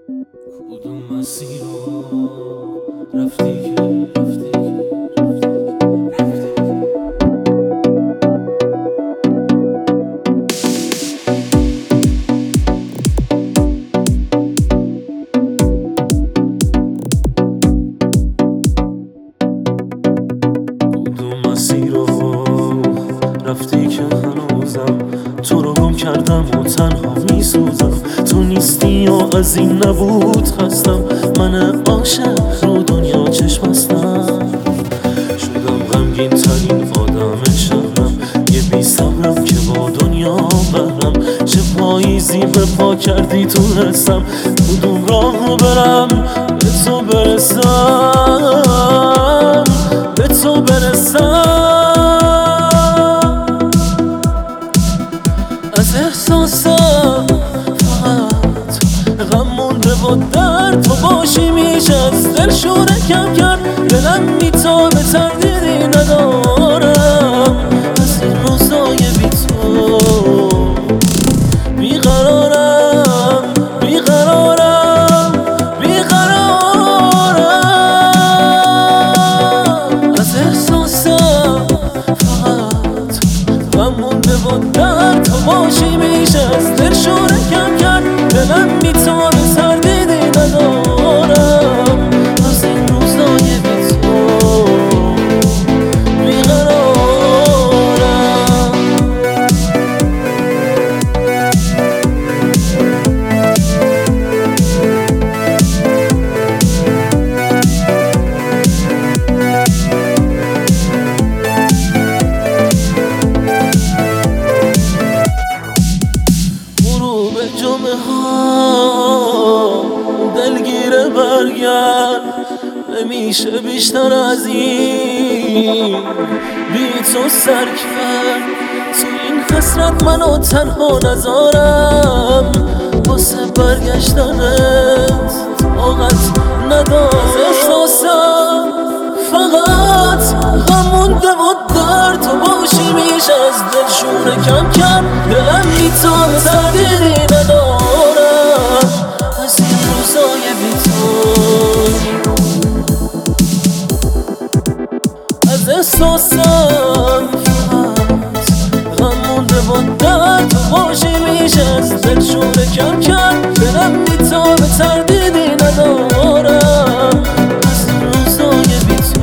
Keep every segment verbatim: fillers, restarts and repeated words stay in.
کدوم مسیر رو رفتی که رفتی کدوم مسیر رو رفتی که هنوزم تو رو گم کردم و تنها میسوزم. تو نیستی و از این نبود خستم، من عاشق رو دنیا چشم بستم. شدم غمگین ترین آدم شهرم، یه بی صبرم که با دنیا برم. چه پاییزی به پا کردی تونستم کدوم راه رو برم به تو برسم، به تو برسم. از احساسم فقط غم مونده و در تو باشی میشه از دل شوره کم کرد. دلم میتابه تردیدی ندارم از این روزای بی تو. بیقرارم بیقرارم بیقرارم. از احساسم فقط غم مونده و در تو باشی میشه از دل شوره کم کرد. دلم میتابه تردیدی ندارم از این روزای بی تو. بیقرارم. غروب جمعه ها دلگیره برگرد، نمیشه بیشتر از این بی تو سر کرد. تو این حسرت منو تنها نذارم، واسه برگشتنت طاقت ندارم. احساسم فقط غم مونده و در تو باشی میشه از دل شوره کم کرد. دلم میتابه تردیدی ندارم از این روزای بی تو. از احساسم فقط غم مونده و در تو باشی میشه از دل شوره کم کرد. دلم میتابه تردیدی ندارم از این روزای بی تو.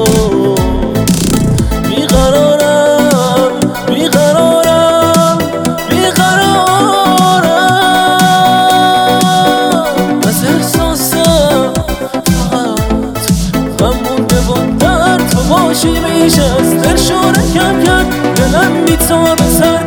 بیقرارم بیقرارم بیقرارم. از احساسم فقط غم مونده و در تو باشی میشه از دل شوره کم کرد. دلم میتابه